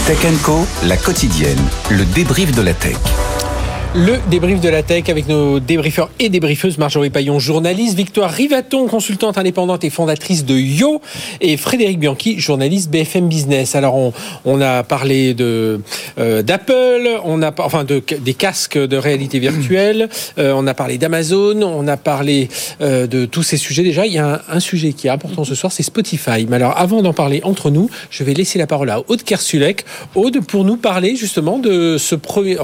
Tech & Co, la quotidienne, le débrief de la tech. Le débrief de la tech avec nos débriefeurs et débriefeuses, Marjorie Paillon, journaliste, Victoire Rivaton, consultante indépendante et fondatrice de Yo, et Frédéric Bianchi, journaliste BFM Business. Alors on a parlé d'Apple, des casques de réalité virtuelle, on a parlé d'Amazon, on a parlé de tous ces sujets. Déjà, il y a un sujet qui est important ce soir, c'est Spotify. Mais alors avant d'en parler entre nous, je vais laisser la parole à Aude Kersulek. Aude, pour nous parler justement de ce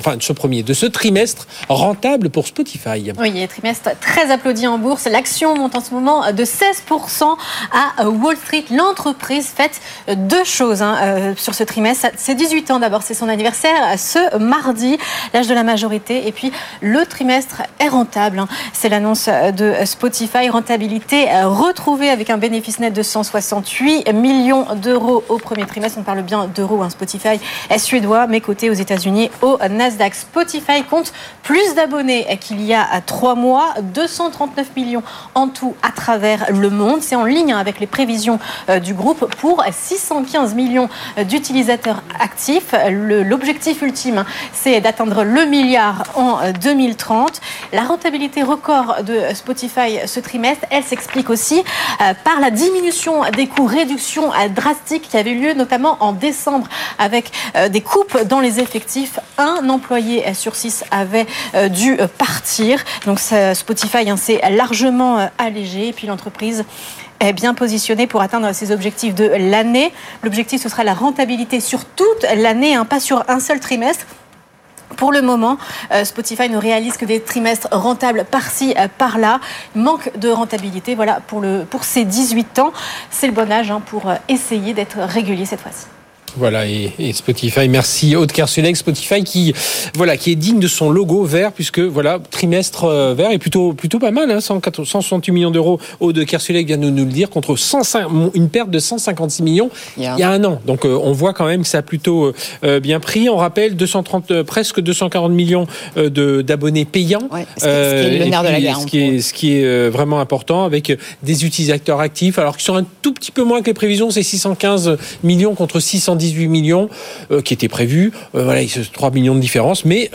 trimestre rentable pour Spotify. Oui, trimestre très applaudi en bourse. L'action monte en ce moment de 16% à Wall Street. L'entreprise fête deux choses sur ce trimestre. C'est 18 ans d'abord, c'est son anniversaire ce mardi, l'âge de la majorité. Et puis le trimestre est rentable. C'est l'annonce de Spotify. Rentabilité retrouvée avec un bénéfice net de 168 millions d'euros au premier trimestre. On parle bien d'euros. Spotify est suédois, mais coté aux États-Unis au Nasdaq. Spotify compte plus d'abonnés qu'il y a 3 mois, 239 millions en tout à travers le monde. C'est en ligne avec les prévisions du groupe pour 615 millions d'utilisateurs actifs. L'objectif ultime, c'est d'atteindre le milliard en 2030. La rentabilité record de Spotify ce trimestre, elle s'explique aussi par la diminution des coûts, réduction drastique qui avait eu lieu notamment en décembre avec des coupes dans les effectifs. Un employé sur 6 avait dû partir. Donc Spotify s'est largement allégé. Et puis l'entreprise est bien positionnée pour atteindre ses objectifs de l'année. L'objectif, ce sera la rentabilité sur toute l'année, pas sur un seul trimestre. Pour le moment, Spotify ne réalise que des trimestres rentables par-ci, par-là. Manque de rentabilité. Voilà, pour ses 18 ans, c'est le bon âge pour essayer d'être régulier cette fois-ci. Voilà, et Spotify, merci Aude Kersulek. Spotify qui est digne de son logo vert, puisque trimestre vert est plutôt pas mal, 168 millions d'euros. Aude Kersulek vient de nous le dire, contre une perte de 156 millions il y a un an. Donc on voit quand même que ça a plutôt bien pris. On rappelle presque 240 millions d'abonnés payants. Ouais, ce qui est le nerf de la guerre. Ce qui est vraiment important, avec des utilisateurs actifs, alors qu'ils sont un tout petit peu moins que les prévisions, c'est 615 millions contre 618 millions qui étaient prévus. Il y a 3 millions de différence. Mais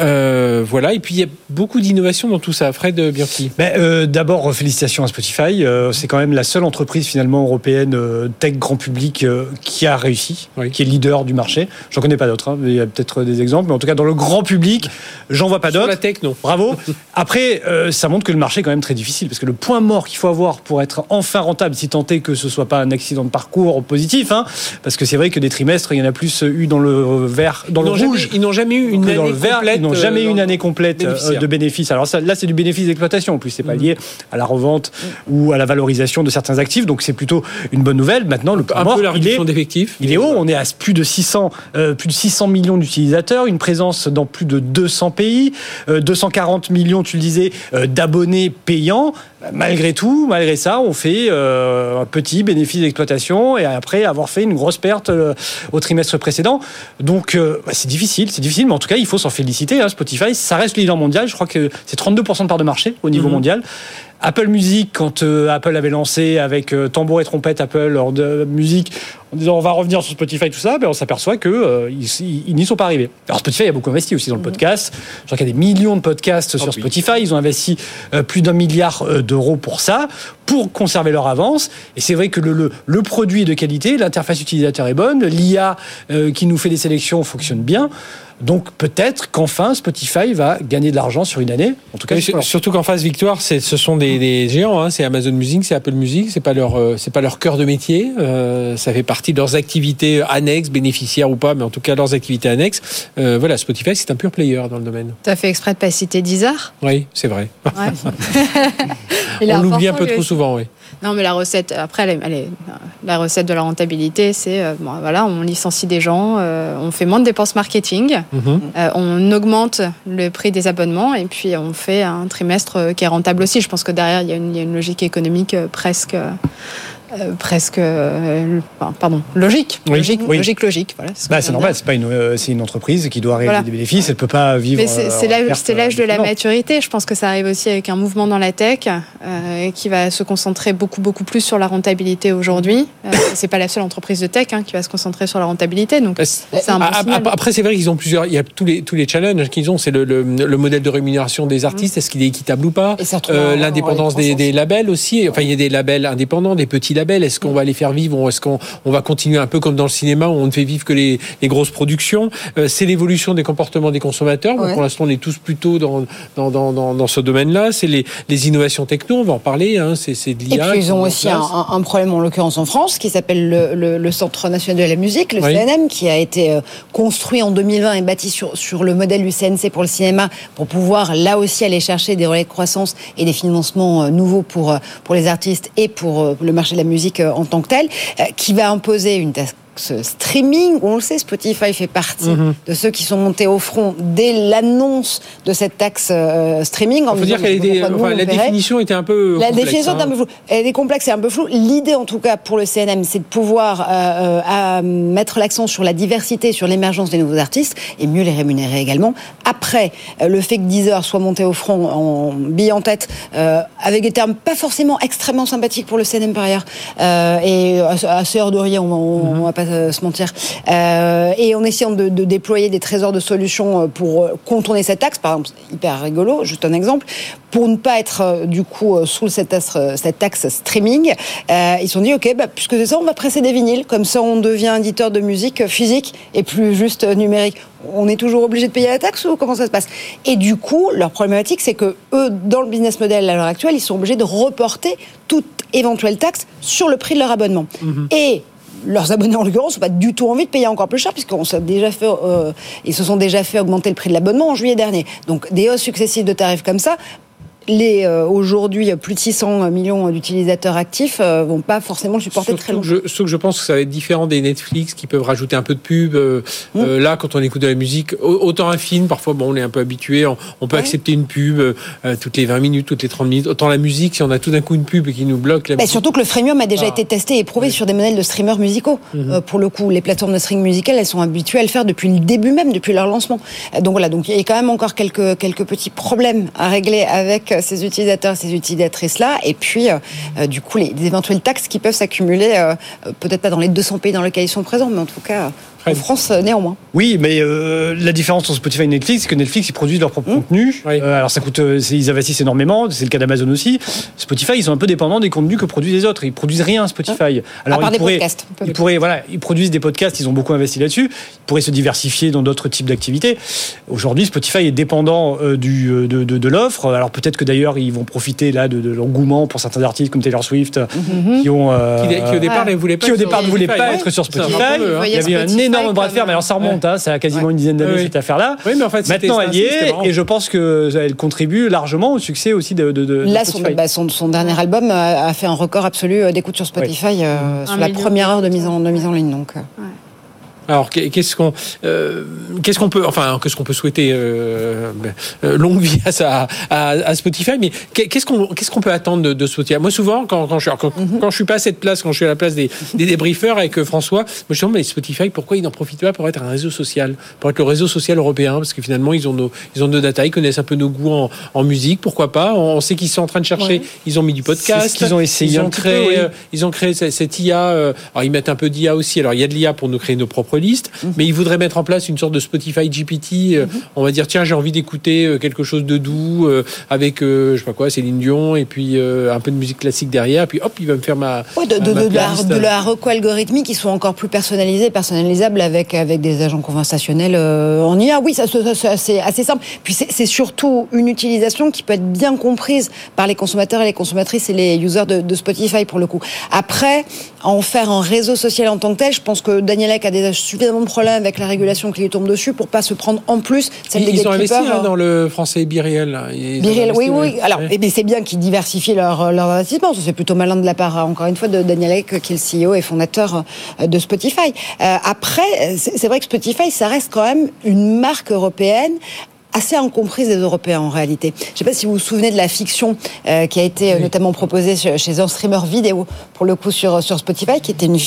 et puis il y a beaucoup d'innovation dans tout ça. Fred Bianchi. D'abord, félicitations à Spotify. C'est quand même la seule entreprise finalement européenne tech grand public qui a réussi, qui est leader du marché. J'en connais pas d'autres, mais il y a peut-être des exemples. Mais en tout cas, dans le grand public, j'en vois pas d'autres. Sur la tech, non. Bravo. Après, ça montre que le marché est quand même très difficile, parce que le point mort qu'il faut avoir pour être enfin rentable, si tant est que ce soit pas un accident de parcours positif, parce que c'est vrai que des trimestres, il y en a plus eu dans le vert, dans le rouge. Ils n'ont jamais eu une année complète. Ils n'ont jamais eu une année complète de bénéfices. Alors là, c'est du bénéfice d'exploitation. En plus, c'est pas lié à la revente ou à la valorisation de certains actifs. Donc c'est plutôt une bonne nouvelle. Maintenant, le point mort, la réduction d'effectifs. Il est haut. On est à plus de 600 millions d'utilisateurs, une présence dans plus de 200 pays, 240 millions, tu le disais, d'abonnés payants. Malgré ça, on fait un petit bénéfice d'exploitation et après avoir fait une grosse perte au trimestre précédent. Donc, c'est difficile, mais en tout cas, il faut s'en féliciter. Spotify, ça reste leader mondial. Je crois que c'est 32% de part de marché au niveau mondial. Apple Music, quand Apple avait lancé avec tambour et trompette Apple hors de musique, en disant on va revenir sur Spotify, tout ça, on s'aperçoit qu'ils n'y sont pas arrivés. Alors Spotify a beaucoup investi aussi dans le podcast. Je crois qu'il y a des millions de podcasts sur Spotify. Ils ont investi plus d'1 milliard d'euros pour ça, pour conserver leur avance. Et c'est vrai que le produit est de qualité, l'interface utilisateur est bonne, l'IA qui nous fait des sélections fonctionne bien. Donc peut-être qu'enfin Spotify va gagner de l'argent sur une année. En tout cas, surtout qu'en face, Victoire, ce sont des géants. C'est Amazon Music, c'est Apple Music, c'est pas leur cœur de métier. Ça fait partie de leurs activités annexes, bénéficiaires ou pas, mais en tout cas leurs activités annexes. Spotify, c'est un pure player dans le domaine. Tu as fait exprès de pas citer Deezer ? Oui, c'est vrai. Ouais. On l'oublie un peu trop souvent, oui. Non, mais la recette, après, la recette de la rentabilité, c'est, on licencie des gens, on fait moins de dépenses marketing, on augmente le prix des abonnements et puis on fait un trimestre qui est rentable aussi. Je pense que derrière, il y a une logique économique presque presque, logique. Oui, Logique. Voilà, c'est normal. C'est une entreprise qui doit réaliser des bénéfices. Elle peut pas vivre. Mais c'est l'âge de la maturité. Je pense que ça arrive aussi avec un mouvement dans la tech qui va se concentrer beaucoup plus sur la rentabilité aujourd'hui. C'est pas la seule entreprise de tech qui va se concentrer sur la rentabilité. Donc c'est un bon signal. Après, c'est vrai qu'ils ont plusieurs. Il y a tous les challenges qu'ils ont. C'est le modèle de rémunération des artistes. Est-ce qu'il est équitable ou pas? L'indépendance des labels aussi. Enfin, il y a des labels indépendants, des petits labels. Est-ce qu'on va les faire vivre ou est-ce qu'on va continuer un peu comme dans le cinéma où on ne fait vivre que les grosses productions? C'est l'évolution des comportements des consommateurs. Pour l'instant, on est tous plutôt dans ce domaine-là. C'est les innovations techno. On va en parler. C'est de l'IA. Et puis ils ont aussi un problème en l'occurrence en France qui s'appelle le Centre national de la musique, le CNM, qui a été construit en 2020 et bâti sur le modèle du CNC pour le cinéma pour pouvoir là aussi aller chercher des relais de croissance et des financements nouveaux pour les artistes et pour le marché de la musique en tant que tel, qui va imposer une taxe streaming. On le sait, Spotify fait partie de ceux qui sont montés au front dès l'annonce de cette taxe streaming. Il faut dire la définition était un peu complexe. La définition est un peu floue. Elle est complexe et un peu floue. L'idée, en tout cas, pour le CNM, c'est de pouvoir mettre l'accent sur la diversité, sur l'émergence des nouveaux artistes et mieux les rémunérer également. Après, le fait que Deezer soit monté au front en bille en tête, avec des termes pas forcément extrêmement sympathiques pour le CNM par ailleurs, et assez hors de rien, on va pas se mentir, et en essayant de déployer des trésors de solutions pour contourner cette taxe, par exemple, hyper rigolo, juste un exemple, pour ne pas être du coup sous cette taxe streaming, ils se sont dit ok, puisque c'est ça, on va presser des vinyles, comme ça on devient éditeur de musique physique et plus juste numérique. On est toujours obligé de payer la taxe ou comment ça se passe? Et du coup, leur problématique, c'est que eux, dans le business model à l'heure actuelle, ils sont obligés de reporter toute éventuelle taxe sur le prix de leur abonnement. Et leurs abonnés, en l'occurrence, n'ont pas du tout envie de payer encore plus cher, puisqu'ils se sont déjà fait augmenter le prix de l'abonnement en juillet dernier. Donc, des hausses successives de tarifs comme ça, aujourd'hui, plus de 600 millions d'utilisateurs actifs vont pas forcément le supporter très longtemps. Sauf que je pense que ça va être différent des Netflix qui peuvent rajouter un peu de pub. Là, quand on écoute de la musique, autant un film, parfois, on est un peu habitué, on peut accepter une pub toutes les 20 minutes, toutes les 30 minutes. Autant la musique, si on a tout d'un coup une pub qui nous bloque... surtout que le freemium a déjà été testé et éprouvé sur des modèles de streamers musicaux. Pour le coup, les plateformes de streaming musical, elles sont habituées à le faire depuis le début même, depuis leur lancement. Donc voilà, il y a quand même encore quelques petits problèmes à régler avec ces utilisateurs, ces utilisatrices-là, et puis du coup les éventuelles taxes qui peuvent s'accumuler, peut-être pas dans les 200 pays dans lesquels ils sont présents, mais en tout cas en France néanmoins. Oui, mais la différence entre Spotify et Netflix, c'est que Netflix, ils produisent leur propre contenu. Alors ça coûte, ils investissent énormément, c'est le cas d'Amazon aussi. Spotify, ils sont un peu dépendants des contenus que produisent les autres. Ils produisent rien, Spotify. Alors à part des podcasts. Ils produisent des podcasts, ils ont beaucoup investi là-dessus. Ils pourraient se diversifier dans d'autres types d'activités. Aujourd'hui, Spotify est dépendant de l'offre. Alors peut-être que d'ailleurs, ils vont profiter là de l'engouement pour certains artistes comme Taylor Swift qui ont qui au départ ne voulaient pas être sur Spotify. Il y avait un énorme bras de fer, mais alors ça remonte, ça a quasiment une dizaine d'années cette affaire-là. Oui, mais en fait, maintenant elle y est, et je pense qu'elle contribue largement au succès aussi de là, Spotify. Son dernier album a fait un record absolu d'écoute sur Spotify sur la première heure de mise en ligne. Donc. Alors qu'est-ce qu'on peut souhaiter longue vie à Spotify, mais qu'est-ce qu'on peut attendre de Spotify? Moi souvent quand je suis pas à cette place, quand je suis à la place des débriefeurs avec François, moi je me dis mais Spotify, pourquoi ils n'en profitent pas pour être un réseau social, pour être le réseau social européen, parce que finalement ils ont nos data, ils connaissent un peu nos goûts en musique, pourquoi pas? On sait qu'ils sont en train de chercher, ils ont mis du podcast, c'est ce qu'ils ont essayé, ils ont créé cette IA, alors ils mettent un peu d'IA aussi, alors il y a de l'IA pour nous créer nos propres listes, mais ils voudraient mettre en place une sorte de Spotify GPT. On va dire tiens, j'ai envie d'écouter quelque chose de doux avec je sais pas quoi, Céline Dion, et puis un peu de musique classique derrière, puis hop, il va me faire ma de la reco algorithmique qui sont encore plus personnalisables avec des agents conversationnels en IA. Oui, ça c'est assez simple. Puis c'est surtout une utilisation qui peut être bien comprise par les consommateurs et les consommatrices et les users de Spotify pour le coup. Après, en faire un réseau social en tant que tel, je pense que Daniel Ek a déjà suffisamment de problèmes avec la régulation qui lui tombe dessus pour pas se prendre en plus celle des gatekeepers. Ils ont investi dans le français Biriel. Oui. Alors, mais c'est bien qu'ils diversifient leur investissement. C'est plutôt malin de la part, encore une fois, de Daniel Ek, qui est le CEO et fondateur de Spotify. Après, c'est vrai que Spotify, ça reste quand même une marque européenne assez incomprise des Européens en réalité. Je ne sais pas si vous vous souvenez de la fiction qui a été notamment proposée chez un streamer vidéo, pour le coup sur Spotify, qui était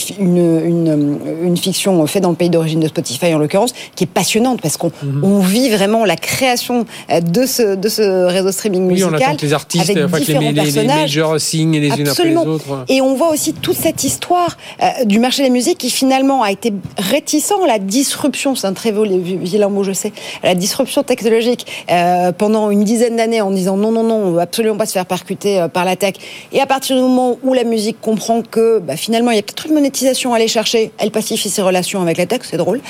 une fiction faite dans le pays d'origine de Spotify en l'occurrence, qui est passionnante parce qu'on vit vraiment la création de ce réseau streaming musical. Oui, on attend que les artistes, avec différents personnages. Les majors signent les unes après les autres. Et on voit aussi toute cette histoire du marché de la musique qui finalement a été réticent à la disruption, c'est un très vilain mot je sais, à la disruption technologique pendant une dizaine d'années en disant non, on ne veut absolument pas se faire percuter par la tech. Et à partir du moment où la musique comprend que finalement il y a peut-être une monétisation à aller chercher, elle pacifie ses relations avec la tech, c'est drôle.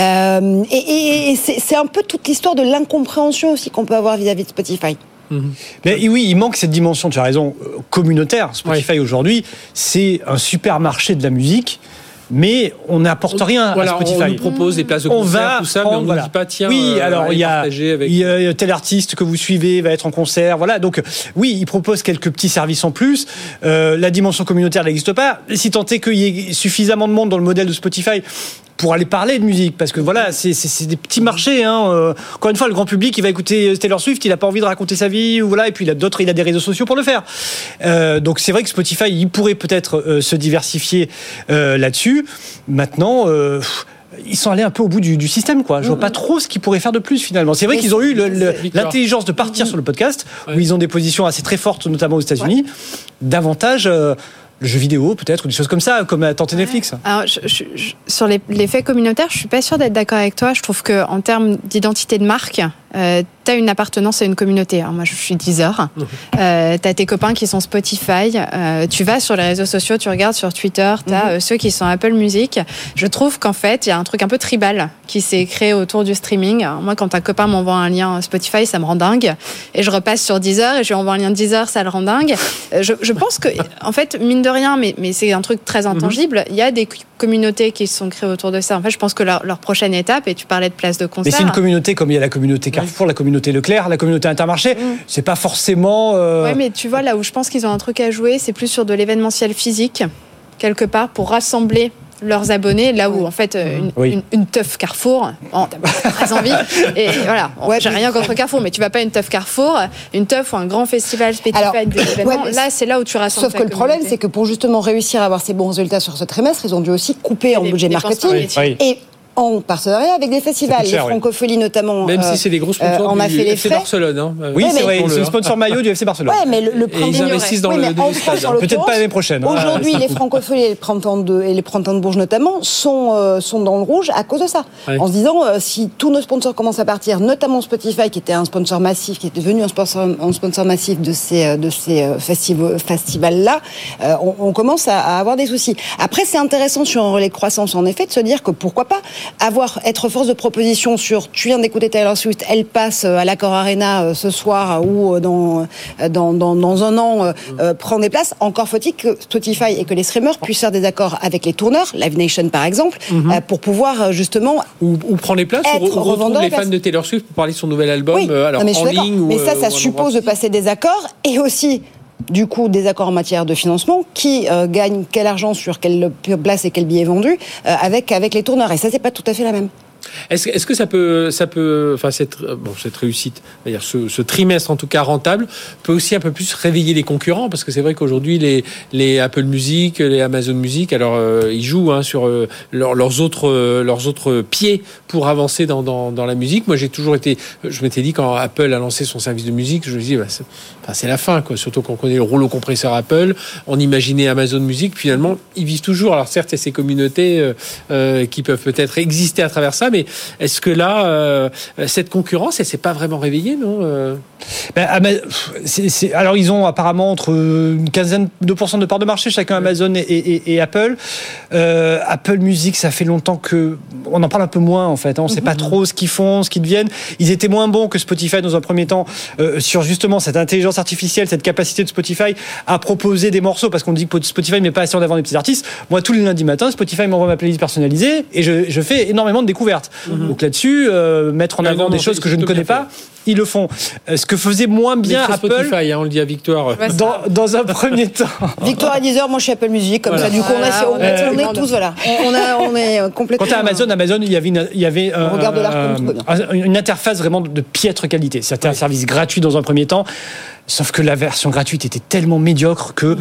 Et c'est un peu toute l'histoire de l'incompréhension aussi qu'on peut avoir vis-à-vis de Spotify. Mais oui, il manque cette dimension, tu as raison, communautaire. Spotify aujourd'hui, c'est un supermarché de la musique. Mais on n'apporte rien à Spotify. On nous propose des places de concert, tout ça, mais on ne nous dit pas, tiens, alors il y a tel artiste que vous suivez va être en concert, voilà. Donc oui, ils proposent quelques petits services en plus. La dimension communautaire n'existe pas. Si tant est qu'il y ait suffisamment de monde dans le modèle de Spotify pour aller parler de musique, parce que voilà, c'est des petits marchés. Encore une fois, le grand public, il va écouter Taylor Swift, il n'a pas envie de raconter sa vie, ou voilà, et puis il a des réseaux sociaux pour le faire. Donc c'est vrai que Spotify, il pourrait peut-être se diversifier là-dessus. Maintenant, ils sont allés un peu au bout du système, quoi. Je vois pas trop ce qu'ils pourraient faire de plus finalement. C'est vrai qu'ils ont eu l'intelligence de partir sur le podcast, où ils ont des positions assez très fortes, notamment aux États-Unis. Davantage. Le jeu vidéo, peut-être, ou des choses comme ça, comme a tenté Netflix. Alors, sur l'effet communautaire, je suis pas sûre d'être d'accord avec toi. Je trouve que en termes d'identité de marque, t'as une appartenance à une communauté. Alors moi, je suis Deezer. T'as tes copains qui sont Spotify. Tu vas sur les réseaux sociaux, tu regardes sur Twitter. T'as ceux qui sont Apple Music. Je trouve qu'en fait, il y a un truc un peu tribal qui s'est créé autour du streaming. Alors moi, quand un copain m'envoie un lien Spotify, ça me rend dingue. Et je repasse sur Deezer et je lui envoie un lien Deezer, ça le rend dingue. Je pense que, en fait, mine de rien, mais c'est un truc très intangible. Il y a des communautés qui se sont créées autour de ça. En fait, je pense que leur prochaine étape, et tu parlais de place de concert. Mais c'est une communauté comme il y a la communauté Carrefour, la communauté Leclerc, la communauté Intermarché. C'est pas forcément. Ouais, mais tu vois, là où je pense qu'ils ont un truc à jouer, c'est plus sur de l'événementiel physique, quelque part, pour rassembler leurs abonnés, là où en fait une teuf Carrefour, t'as très envie, et voilà, j'ai rien contre Carrefour, mais tu vas pas une teuf Carrefour, une teuf ou un grand festival spécifique des événements, là c'est là où tu rassembles. Sauf que le problème, c'est que pour justement réussir à avoir ces bons résultats sur ce trimestre, ils ont dû aussi couper en budget marketing et en partenariat avec des festivals, les Francopholies notamment. Même si c'est des gros sponsors du FC Barcelone. Oui, c'est vrai, c'est le sponsor maillot du FC Barcelone. Ouais, mais le printemps, ils investissent dans le stade. Peut-être pas l'année prochaine. Aujourd'hui, les Francopholies et les Printemps de Bourges notamment sont dans le rouge à cause de ça. En se disant, si tous nos sponsors commencent à partir, notamment Spotify, qui était un sponsor massif, qui est devenu un sponsor massif de ces festivals-là, on commence à avoir des soucis. Après, c'est intéressant sur un relais de croissance, en effet, de se dire que pourquoi pas être force de proposition sur tu viens d'écouter Taylor Swift, elle passe à l'Accor Arena ce soir ou dans un an prend des places. Encore faut-il que Spotify et que les streamers puissent faire des accords avec les tourneurs, Live Nation par exemple, pour pouvoir justement ou prendre les places ou retrouver les fans de Taylor Swift pour parler de son nouvel album en ligne. Mais ça suppose de passer des accords et aussi du coup des accords en matière de financement, qui gagne quel argent sur quelle place et quel billet vendu avec les tourneurs, et ça c'est pas tout à fait la même. Est-ce que ça peut, enfin cette réussite, c'est-à-dire ce trimestre en tout cas rentable, peut aussi un peu plus réveiller les concurrents, parce que c'est vrai qu'aujourd'hui les Apple Music, les Amazon Music, alors ils jouent sur leurs autres pieds pour avancer dans la musique. Moi je m'étais dit quand Apple a lancé son service de musique, je me dis c'est la fin quoi. Surtout quand on connaît le rouleau compresseur Apple, on imaginait Amazon Music, finalement ils vivent toujours. Alors certes il y a ces communautés qui peuvent peut-être exister à travers ça, mais est-ce que là, cette concurrence, elle s'est pas vraiment réveillée, non alors, ils ont apparemment entre une quinzaine de % de part de marché, chacun Amazon et Apple. Apple Music, ça fait longtemps qu'on en parle un peu moins, en fait. On ne sait pas trop ce qu'ils font, ce qu'ils deviennent. Ils étaient moins bons que Spotify dans un premier temps sur justement cette intelligence artificielle, cette capacité de Spotify à proposer des morceaux, parce qu'on dit que Spotify ne met pas assez en avant des petits artistes. Moi, tous les lundis matins, Spotify m'envoie ma playlist personnalisée et je fais énormément de découvertes. Donc là-dessus, mettre en avant des choses que je ne connais pas, ils le font. Ce que faisait moins bien Apple. Spotify, on le dit à Victoire. Dans un premier temps. Victoire à 10h, moi je suis Apple Music, comme ça. Du coup, on est tous, voilà. On est complètement. Quant à Amazon, il y avait une interface vraiment de piètre qualité. C'était un service gratuit dans un premier temps. Sauf que la version gratuite était tellement médiocre que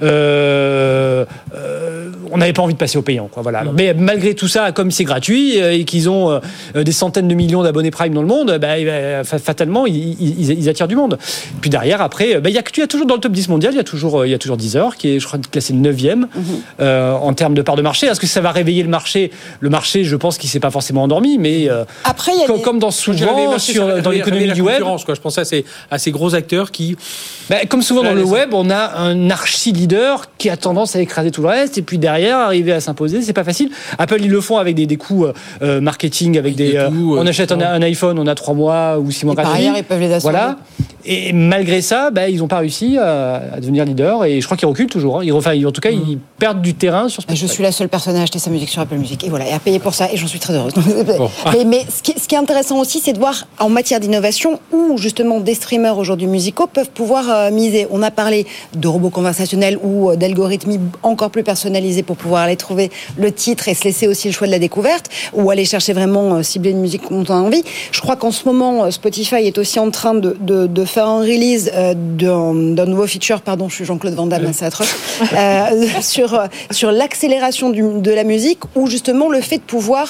on n'avait pas envie de passer au payant, quoi. Voilà. Mais malgré tout ça, comme c'est gratuit et qu'ils ont des centaines de millions d'abonnés Prime dans le monde, fatalement ils attirent du monde. Puis derrière, après, il y a toujours dans le top 10 mondial, il y a toujours Deezer qui est, je crois, classé 9e en termes de part de marché. Est-ce que ça va réveiller le marché ? Le marché, je pense qu'il s'est pas forcément endormi, mais après, comme dans souvent dans l'économie du web, quoi. Je pense à ces gros acteurs qui comme souvent dans le web, on a un archi-leader qui a tendance à écraser tout le reste, et puis derrière, arriver à s'imposer, c'est pas facile. Apple, ils le font avec des coûts marketing, avec on achète un iPhone, on a 3 mois ou 6 mois gratuits. Par ailleurs, ils peuvent les assembler. Voilà. Et malgré ça, ils n'ont pas réussi à devenir leader, et je crois qu'ils reculent toujours. En tout cas, ils perdent du terrain sur Spotify. Je suis la seule personne à acheter sa musique sur Apple Music, et voilà, et à payer pour ça, et j'en suis très heureuse. Bon. Mais ce qui est intéressant aussi, c'est de voir en matière d'innovation où justement des streamers aujourd'hui musicaux peuvent pouvoir miser. On a parlé de robots conversationnels ou d'algorithmes encore plus personnalisés pour pouvoir aller trouver le titre et se laisser aussi le choix de la découverte, ou aller chercher vraiment cibler une musique dont on a envie. Je crois qu'en ce moment, Spotify est aussi en train de faire un release d'un nouveau feature, pardon, je suis Jean-Claude Van Damme, c'est atroce, sur l'accélération de la musique, ou justement le fait de pouvoir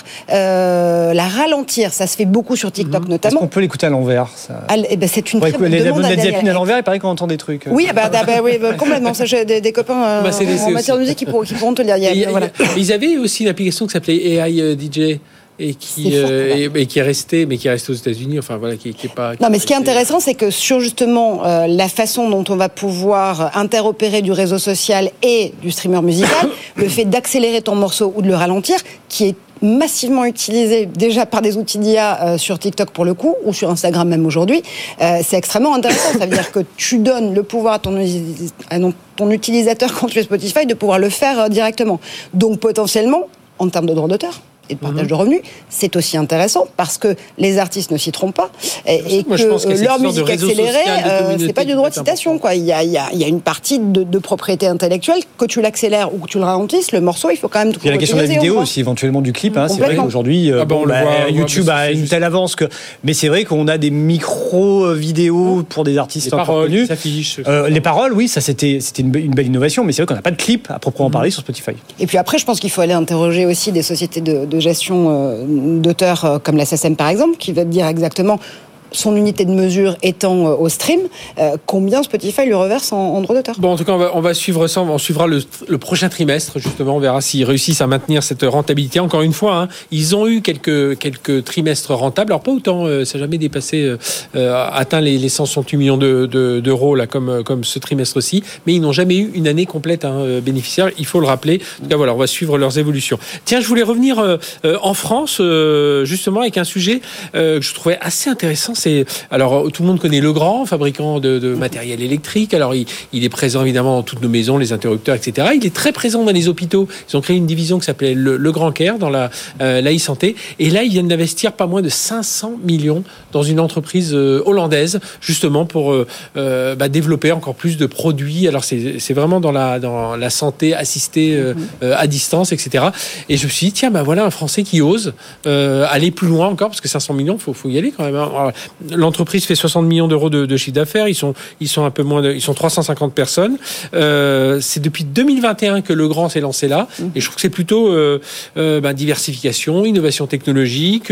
la ralentir. Ça se fait beaucoup sur TikTok notamment. Est-ce qu'on peut l'écouter à l'envers, ça c'est une très bonne demande. La diapine à l'envers, il paraît qu'on entend des trucs. Oui, complètement. Ça, j'ai des copains en matière de musique qui pourront te le dire. Ils avaient aussi une application qui s'appelait AI DJ. Et qui est resté aux États-Unis, enfin voilà, qui est pas. Non, mais ce qui est intéressant, c'est que sur justement la façon dont on va pouvoir interopérer du réseau social et du streamer musical, le fait d'accélérer ton morceau ou de le ralentir, qui est massivement utilisé déjà par des outils d'IA sur TikTok pour le coup, ou sur Instagram même aujourd'hui, c'est extrêmement intéressant. Ça veut dire que tu donnes le pouvoir à ton utilisateur quand tu es Spotify de pouvoir le faire directement. Donc potentiellement, en termes de droit d'auteur et de partage de revenus, c'est aussi intéressant parce que les artistes ne s'y trompent pas et que leur musique accélérée, c'est pas du droit de citation, quoi. Il y a une partie de propriété intellectuelle, que tu l'accélères ou que tu le ralentisses, le morceau, il faut quand même tout. Il y a la question de la vidéo aussi, éventuellement du clip. C'est vrai qu'aujourd'hui, YouTube a une telle avance que, mais c'est vrai qu'on a des micro-vidéos pour des artistes encore connus. Les paroles, oui, ça c'était une belle innovation, mais c'est vrai qu'on n'a pas de clip à proprement parler sur Spotify. Et puis après, je pense qu'il faut aller interroger aussi des sociétés de gestion d'auteurs comme la SACEM par exemple, qui va te dire exactement son unité de mesure étant au stream, combien Spotify lui reverse en droit d'auteur. Bon, en tout cas, on va suivre ça. On suivra le prochain trimestre, justement. On verra s'ils réussissent à maintenir cette rentabilité. Encore une fois, ils ont eu quelques trimestres rentables. Alors, pas autant, ça n'a jamais dépassé, atteint les 168 millions d'euros, là, comme ce trimestre-ci. Mais ils n'ont jamais eu une année complète bénéficiaire. Il faut le rappeler. En tout cas, voilà, on va suivre leurs évolutions. Tiens, je voulais revenir en France, justement, avec un sujet que je trouvais assez intéressant. Alors, tout le monde connaît Legrand, fabricant de matériel électrique. Alors, il est présent évidemment dans toutes nos maisons, les interrupteurs, etc. Il est très présent dans les hôpitaux. Ils ont créé une division qui s'appelait le Grand Care dans la e-santé. Et là, ils viennent d'investir pas moins de 500 millions dans une entreprise hollandaise, justement pour développer encore plus de produits. Alors, c'est vraiment dans la santé assistée à distance, etc. Et je me suis dit, tiens, voilà un Français qui ose aller plus loin encore, parce que 500 millions, faut y aller quand même. Alors, l'entreprise fait 60 millions d'euros de chiffre d'affaires. Ils sont un peu moins ils sont 350 personnes. C'est depuis 2021 que Legrand s'est lancé là. Et je trouve que c'est plutôt diversification, innovation technologique.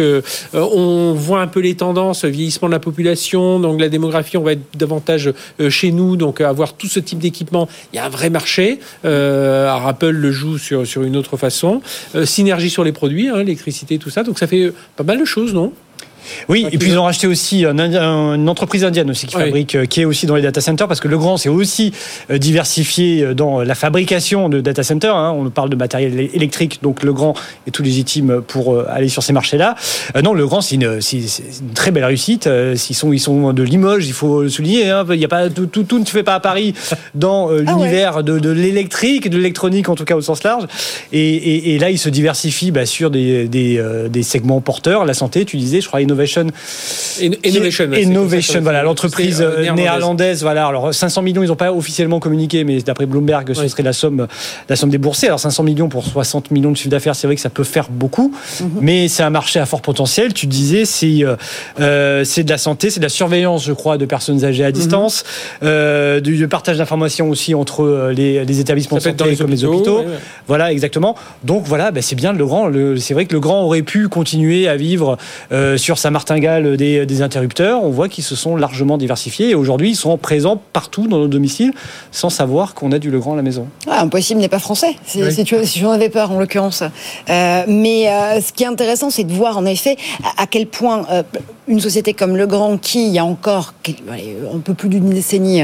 On voit un peu les tendances, vieillissement de la population, donc la démographie, on va être davantage chez nous, donc avoir tout ce type d'équipement. Il y a un vrai marché. Alors Apple le joue sur une autre façon. Synergie sur les produits, l'électricité, tout ça. Donc ça fait pas mal de choses, non ? Oui, et puis ils ont racheté aussi une entreprise indienne aussi qui fabrique, qui est aussi dans les data centers, parce que Legrand s'est aussi diversifié dans la fabrication de data centers. On parle de matériel électrique, donc Legrand est tout légitime pour aller sur ces marchés-là. Non, Legrand, c'est une très belle réussite. Ils sont de Limoges, il faut le souligner. Il y a pas tout ne se fait pas à Paris dans l'univers de l'électrique, de l'électronique en tout cas au sens large. Et là, ils se diversifient sur des segments porteurs, la santé, tu disais, je crois, Innovation. Innovation, voilà, l'entreprise néerlandaise. Voilà, alors 500 millions, ils n'ont pas officiellement communiqué, mais d'après Bloomberg, ce serait la somme déboursée. Alors 500 millions pour 60 millions de chiffre d'affaires, c'est vrai que ça peut faire beaucoup, mais c'est un marché à fort potentiel. Tu disais, c'est de la santé, c'est de la surveillance, je crois, de personnes âgées à distance, du partage d'informations aussi entre les établissements de santé comme les hôpitaux. Ouais. Voilà, exactement. Donc voilà, c'est bien c'est vrai que le grand aurait pu continuer à vivre sur sa martingale des interrupteurs. On voit qu'ils se sont largement diversifiés et aujourd'hui ils sont présents partout dans nos domiciles sans savoir qu'on a du Legrand à la maison. Impossible n'est pas français, si tu en avais peur en l'occurrence. Mais ce qui est intéressant, c'est de voir en effet à quel point une société comme Legrand, qui il y a encore un peu plus d'une décennie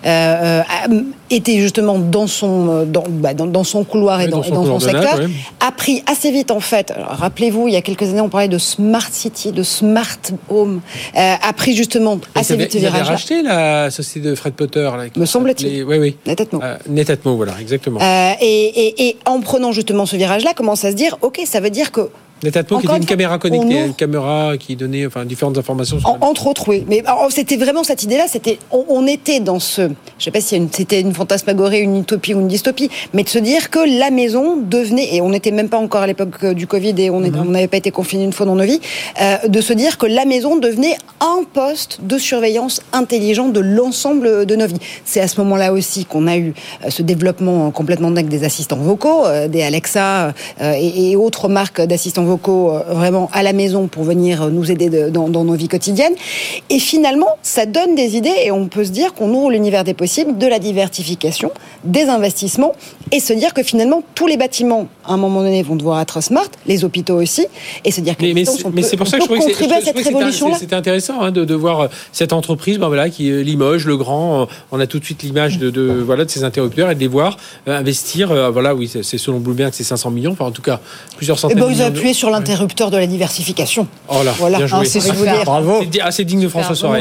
était justement dans son couloir et dans son secteur, a pris assez vite en fait. Alors, rappelez-vous, il y a quelques années, on parlait de smart city, de smart home, a pris justement assez vite ce virage. Ils avaient racheté la société de Fred Potter, là, me semble-t-il. Oui. Netatmo. Netatmo, voilà, exactement. Et en prenant justement ce virage-là, commence à se dire, ok, ça veut dire que Netatmo qui était une caméra connectée, une caméra qui donnait différentes informations. Entre autres, oui. Mais c'était vraiment cette idée-là. On était dans ce, je ne sais pas si c'était une fantasmagorie, une utopie ou une dystopie, mais de se dire que la maison devenait, et on n'était même pas encore à l'époque du Covid et on n'avait pas été confinés une fois dans nos vies, de se dire que la maison devenait un poste de surveillance intelligent de l'ensemble de nos vies. C'est à ce moment-là aussi qu'on a eu ce développement complètement dingue des assistants vocaux, des Alexa et autres marques d'assistants vocaux vraiment à la maison pour venir nous aider dans nos vies quotidiennes. Et finalement, ça donne des idées et on peut se dire qu'on ouvre l'univers des possibles, de la diversification, des investissements et se dire que finalement, tous les bâtiments, à un moment donné, vont devoir être smart, les hôpitaux aussi, et se dire que mais c'est pour ça que je trouvais contribuer à cette révolution-là. C'était intéressant de voir cette entreprise qui est Limoges, Legrand. On a tout de suite l'image de ces interrupteurs et de les voir investir. Oui, c'est selon Bloomberg, c'est 500 millions, enfin en tout cas plusieurs centaines de millions. Ils ont appuyé sur l'interrupteur de la diversification. Oh là, voilà. Bien joué. C'est ce que je veux dire. Bravo. C'est assez digne de François Sorel.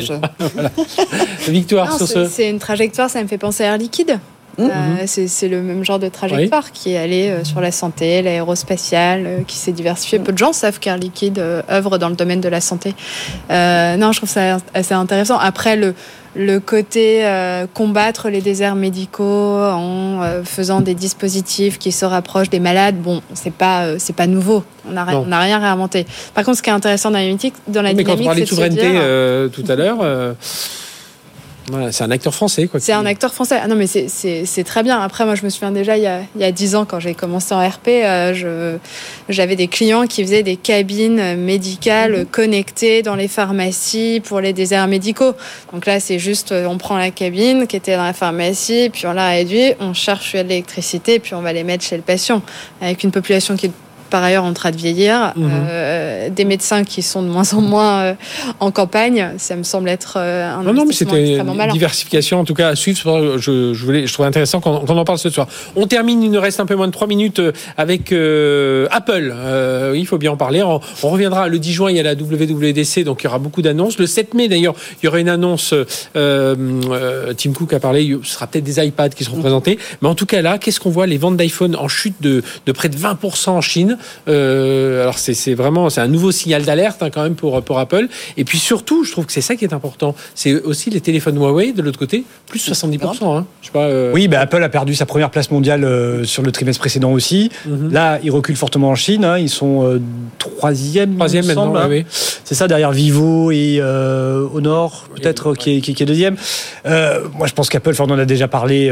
Victoire sur ce. C'est une trajectoire, ça me fait penser à Air Liquide. C'est le même genre de trajectoire qui est allé sur la santé, l'aérospatiale, qui s'est diversifié. Peu de gens savent qu'Air Liquide œuvre dans le domaine de la santé. Je trouve ça assez intéressant. Après, le côté combattre les déserts médicaux en faisant des dispositifs qui se rapprochent des malades, c'est pas nouveau. On n'a rien réinventé. Par contre, ce qui est intéressant dans la dynamique, mais quand on parlait de souveraineté tout à l'heure. Voilà, c'est un acteur français. C'est un acteur français. Non, mais c'est très bien. Après, moi, je me souviens déjà, il y a 10 ans, quand j'ai commencé en RP, j'avais des clients qui faisaient des cabines médicales connectées dans les pharmacies pour les déserts médicaux. Donc là, c'est juste, on prend la cabine qui était dans la pharmacie, puis on la réduit, on cherche de l'électricité, puis on va les mettre chez le patient. Avec une population qui est par ailleurs en train de vieillir, des médecins qui sont de moins en moins en campagne, ça me semble être un investissement extrêmement malin. Une diversification en tout cas à suivre. Je trouvais intéressant qu'on en parle ce soir. On termine, il nous reste un peu moins de 3 minutes avec Apple. Oui, il faut bien en parler. On reviendra le 10 juin, il y a la WWDC, donc il y aura beaucoup d'annonces. Le 7 mai d'ailleurs, il y aura une annonce, Tim Cook a parlé, ce sera peut-être des iPads qui seront présentés. Mais en tout cas là, qu'est-ce qu'on voit? Les ventes d'iPhone en chute de près de 20% en Chine. Alors c'est vraiment un nouveau signal d'alerte quand même pour Apple. Et puis surtout, je trouve que c'est ça qui est important. C'est aussi les téléphones Huawei de l'autre côté, plus 70%. Je sais pas. Oui, Apple a perdu sa première place mondiale sur le trimestre précédent aussi. Là, ils reculent fortement en Chine. Ils sont troisième maintenant. Oui. C'est ça, derrière Vivo et Honor peut-être qui est deuxième. Moi, je pense qu'Apple, on en a déjà parlé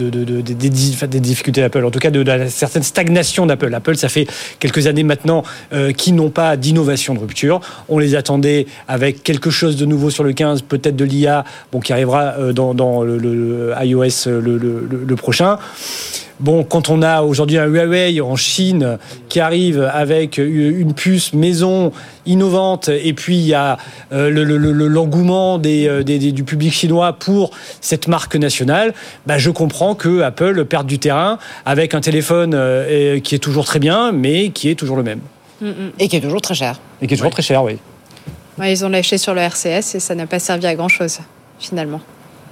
des difficultés d'Apple. En tout cas, de la certaine stagnation d'Apple. Apple, ça fait quelques années maintenant qui n'ont pas d'innovation de rupture. On les attendait avec quelque chose de nouveau sur le 15, peut-être de l'IA, qui arrivera dans le iOS le prochain. Quand on a aujourd'hui un Huawei en Chine qui arrive avec une puce maison innovante, et puis il y a l'engouement du public chinois pour cette marque nationale, je comprends que Apple perde du terrain avec un téléphone qui est toujours très bien, mais qui est toujours le même. Et qui est toujours très cher. Et qui est toujours très cher, oui. Ils ont lâché sur le RCS et ça n'a pas servi à grand-chose, finalement.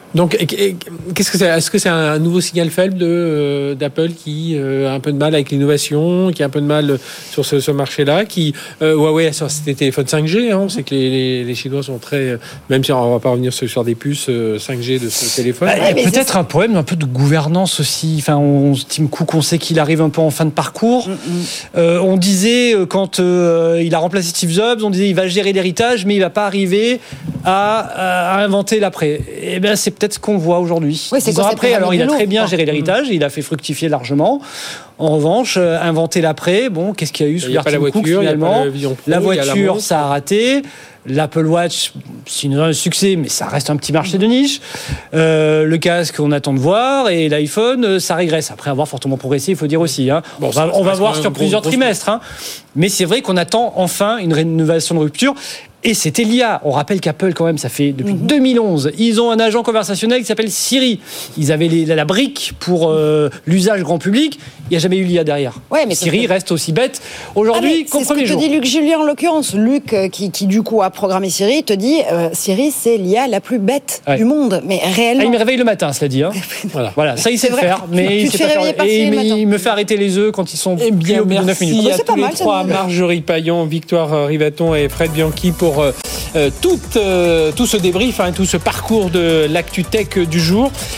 Donc, qu'est-ce que c'est ? Est-ce que c'est un nouveau signal faible d'Apple qui a un peu de mal avec l'innovation, qui a un peu de mal sur ce marché-là, qui Huawei sur ces téléphones 5G, on sait que les Chinois sont très, même si on ne va pas revenir sur des puces 5G de ce téléphone. Il y a peut-être un problème un peu de gouvernance aussi. Enfin, Tim Cook, on sait qu'il arrive un peu en fin de parcours. On disait quand il a remplacé Steve Jobs, on disait il va gérer l'héritage, mais il va pas arriver à inventer l'après. Et bien, c'est peut-être ce qu'on voit aujourd'hui. Oui, c'est 10 ans après, alors il a très bien géré l'héritage, il a fait fructifier largement. En revanche, inventer l'après, bon, qu'est-ce qu'il y a eu sous Tim Cook finalement ? La voiture, ça a raté. L'Apple Watch, c'est un succès, mais ça reste un petit marché de niche. Le casque, on attend de voir. Et l'iPhone, ça régresse. Après avoir fortement progressé, il faut dire aussi. Bon, on va voir sur plusieurs trimestres. Mais c'est vrai qu'on attend enfin une rénovation de rupture. Et c'était l'IA. On rappelle qu'Apple, quand même, ça fait depuis 2011. Ils ont un agent conversationnel qui s'appelle Siri. Ils avaient la brique pour l'usage grand public. Il n'y a jamais eu l'IA derrière. Ouais, mais Siri reste aussi bête. Aujourd'hui, c'est ce que te dit Luc Julien en l'occurrence. Luc, qui du coup a programmé Siri, te dit Siri, c'est l'IA la plus bête du monde. Mais réellement. Il me réveille le matin, cela dit. Voilà, ça il sait le faire. Mais il me fait arrêter les œufs quand ils sont plus au bout de 9 minutes. Merci à tous les trois, Marjorie Paillon, Victoire Rivaton et Fred Bianchi pour tout ce débrief, tout ce parcours de l'actu tech du jour.